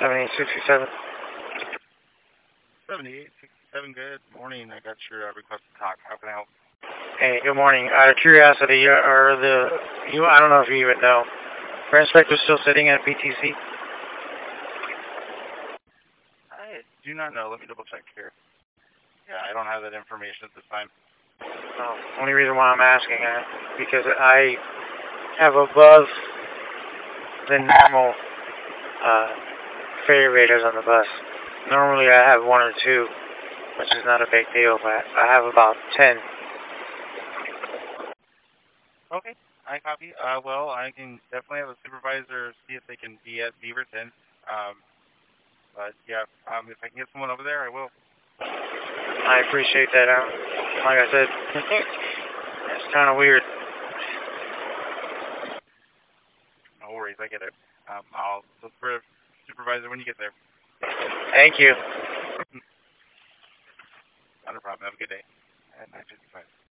7867. 7867, good morning. I got your request to talk. How can I help? Hey, good morning. Out of curiosity, I don't know if you even know, are inspectors still sitting at PTC? I do not know. Let me double check here. Yeah, I don't have that information at this time. Oh, only reason why I'm asking that, because I have above the normal fare raters on the bus. Normally I have 1 or 2, which is not a big deal, but I have about 10. Okay, I copy. Well, I can definitely have a supervisor see if they can be at Beaverton. But yeah, if I can get someone over there, I will. I appreciate that. Like I said, it's kind of weird. No worries, I get it. I'll look for a supervisor when you get there. Thank you. Not a problem. Have a good day. At 9:55.